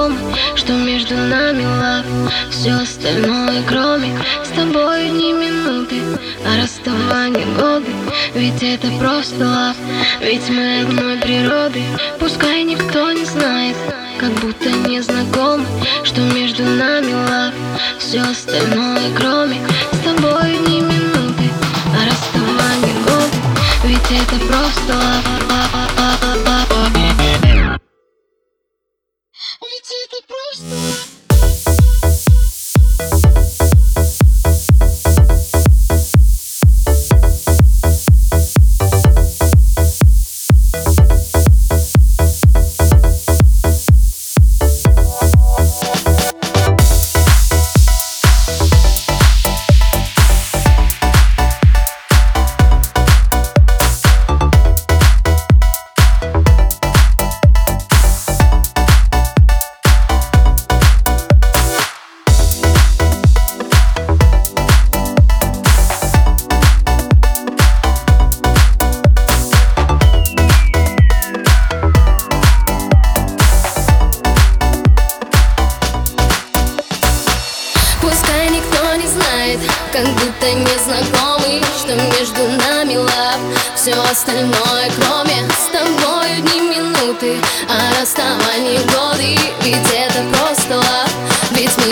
знакомы, что между нами лав. Все остальное кроме, с тобой дни минуты, а расставание годы. Ведь это просто лав, ведь мы одной природы. Пускай никто не знает, как будто не знакомы, что между нами лав. Все остальное кроме, с тобой дни минуты, а расставание годы. Ведь это просто лав. Ведь это просто лав. Пускай никто не знает, как будто не знакомый, что между нами лав. Все остальное кроме, с тобою дни минуты, а расставание годы. Ведь это просто лав, ведь мы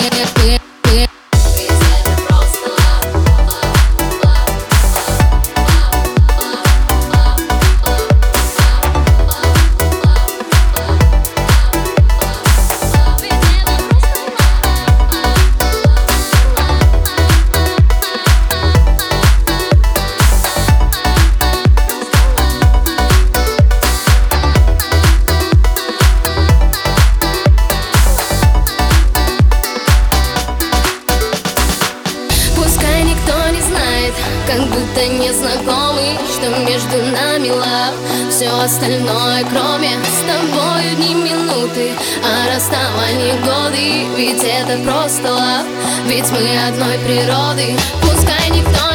как будто не знакомый, что между нами лав. Все остальное кроме, с тобою дни минуты, а расставание годы. Ведь это просто лав, ведь мы одной природы. Пускай никто